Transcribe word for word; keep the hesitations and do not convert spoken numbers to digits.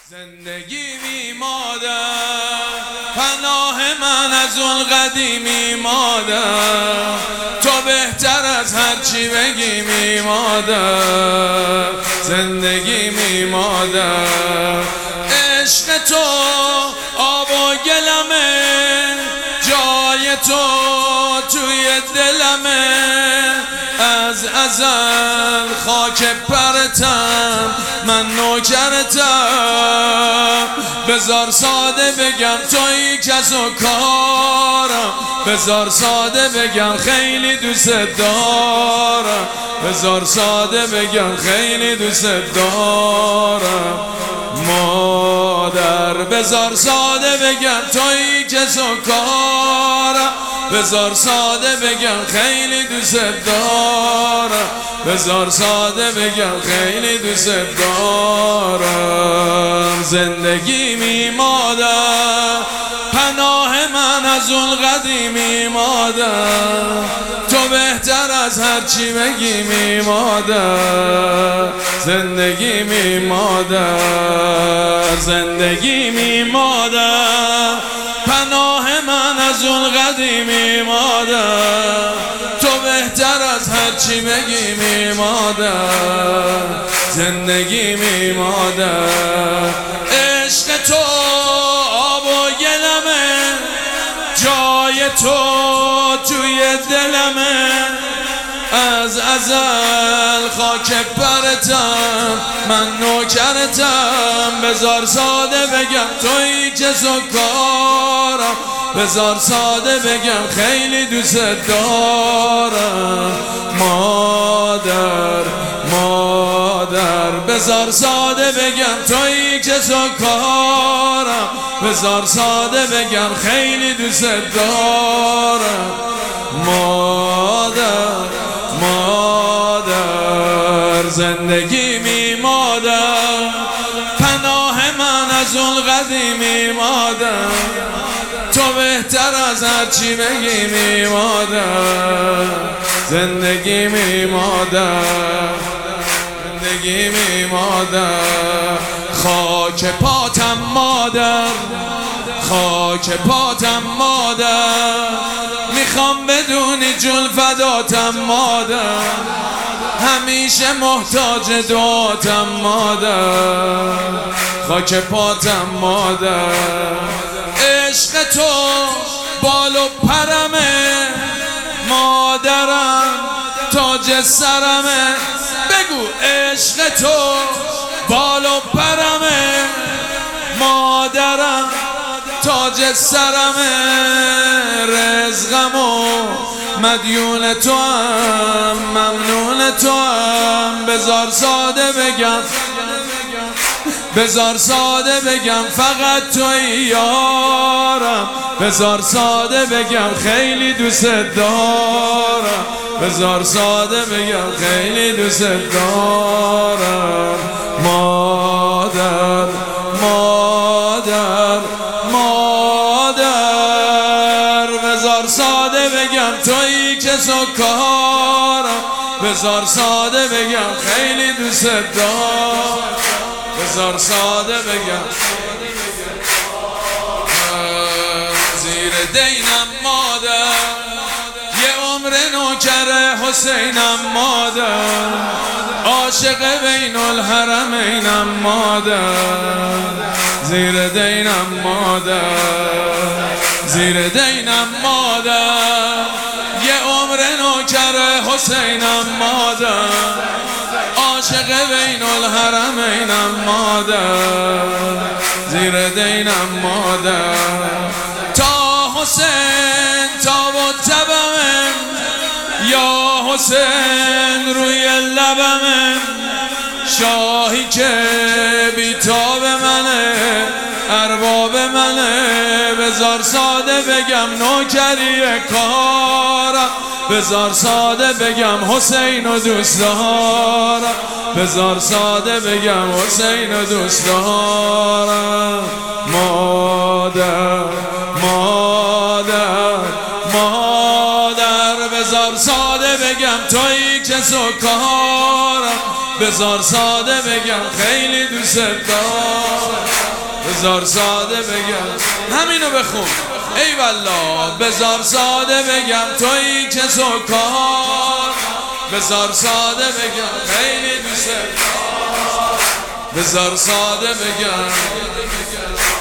زندگی می مادر، پناه من از اون قدیمی مادر، تو بهتر از هرچی بگی می مادر. زندگی می مادر، عشق تو آب و گلمه، جای تو توی دلمه، از ازل خاک پرتم، من نوکرتم. بذار ساده بگم تویی کس و کارم، بذار ساده بگم خیلی دوست دارم، بذار ساده بگم خیلی دوست دارم مادر. بذار ساده بگم تویی کس و کارم، بذار ساده بگم خیلی دوست دارم، بذار ساده بگم خیلی دوست دارم. زندگی می مادر، پناه من از اون قدیمی مادر، تو بهتر از هرچی بگی می مادر. زندگی می مادر، زندگی می مادر، پناه من از اون قدیمی مادر، تو بهتر از هرچی بگی می مادر. زندگی می مادر، عشق تو آب و گلمه، جای تو توی دلمه، از ازل خاک پرتم، من نوکرتم. بذار ساده بگم تویی کس و کارم، بذار ساده بگم خیلی دوست دارم مادر. مادر بذار ساده بگم تویی کس و کارم، بذار ساده بگم خیلی دوست دارم مادر. مادر زندگی می مادر، پناه من از اون قدیمی مادر، تو بهتر از هرچی بگی می مادر. زندگی می مادر، زندگی می مادر، خاک پاتم مادر، خاک پاتم مادر، میخوام بدونی جون فداتم مادر، همیشه محتاج دعاتم مادر. خاک پاتم مادر، عشق تو بال و پرمه مادرم، تاج سرمه. بگو عشق تو بال و پرمه مادرم، تاج سرمه. رزقمو مدیون تو هم، ممنون تو هم. بذار ساده بگم، بذار ساده بگم فقط توی یارم، بذار ساده بگم خیلی دوست دارم، بذار ساده بگم خیلی دوست دارم مادر. مادر مادر بذار ساده بگم تویی کس و کارم، بذار ساده بگم خیلی دوست دارم، بذار ساده بگم. زیر دینم مادر، یه عمر نوکر حسینم مادر، عاشق بین الحرمینم مادر. زیر دینم مادر، زیر دینم مادر، یه عمر نوکر حسینم مادر، عاشق بین الحرمینم مادر. زیر دینم مادر، تا حسین تا و تبمه، یا حسین روی لبمه، شاهی که بیتاب منه، ارباب منه. بذار ساده بگم نوکری کارم، بذار ساده بگم حسین و دوست دارم، بذار ساده بگم حسین و دوست دارم مادر. مادر مادر بذار ساده بگم تویی کس و کارم، بذار ساده بگم خیلی دوست دارم. بزار ساده بگم همینو بخون ای والله. بزار ساده بگم تویی که سکار، بزار ساده بگم خیلی دوست دارم، بزار ساده بگم